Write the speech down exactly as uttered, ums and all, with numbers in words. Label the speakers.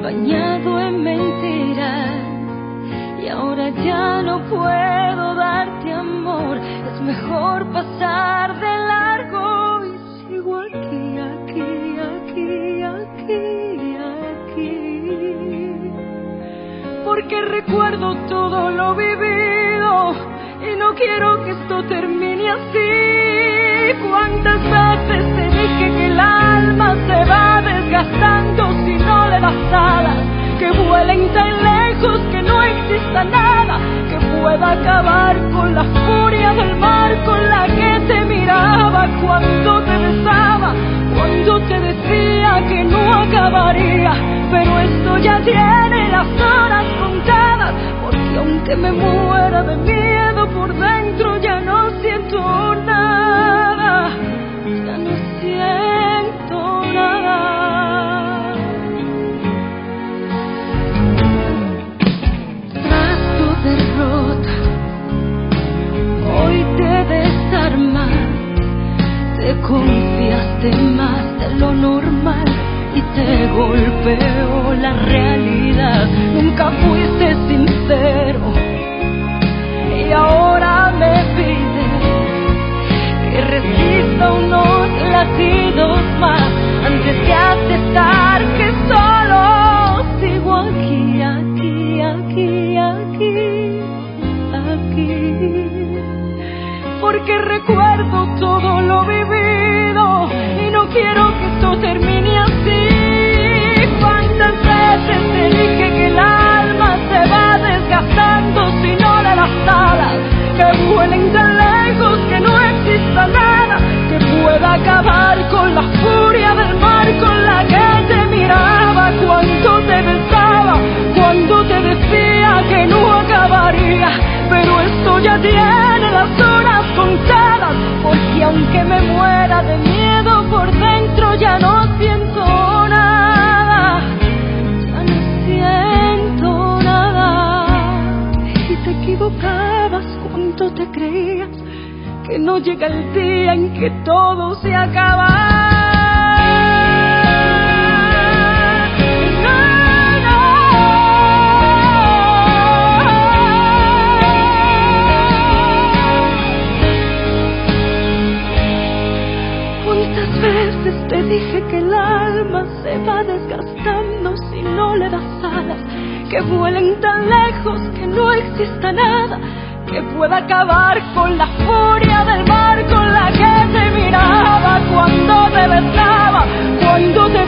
Speaker 1: bañado en mentiras, y ahora ya no puedo darte amor. Es mejor pasar de largo y sigo aquí, aquí, aquí, aquí, aquí, porque recuerdo todo lo vivido y no quiero que esto termine así. ¿Cuántas veces te dije que el alma se va desgastando si no le das alas? Que vuelen tan lejos que no exista nada que pueda acabar con la furia del mar con la que te miraba cuando te besaba, cuando te decía que no acabaría. Pero esto ya tiene las horas contadas, porque aunque me muera de miedo por dentro ya no siento nada, ya no siento nada. Tras tu derrota, hoy te desarmas, te confiaste más de lo normal y te golpeó la realidad. Nunca fuiste sincero y ahora me pides que resista unos latidos más antes de aceptar que solo sigo aquí, aquí, aquí, aquí, aquí, porque recuerdo todo lo vivido y no quiero que esto termine así. ¿Cuántas veces te dije que el alma se va desgastando si no le das alas? Que vuelen tan lejos que no exista nada que pueda acabar con la furia del mar con la que te miraba cuando te besaba, cuando te decía que no acabaría. Pero esto ya tiene las horas contadas, porque aunque me muera de miedo por dentro ya no siento nada, ya no siento nada. Y te equivocabas cuando te creías que no llega el día en que todo se acaba. Te dije que el alma se va desgastando si no le das alas, que vuelen tan lejos que no exista nada que pueda acabar con la furia del mar con la que te miraba cuando te besaba, cuando te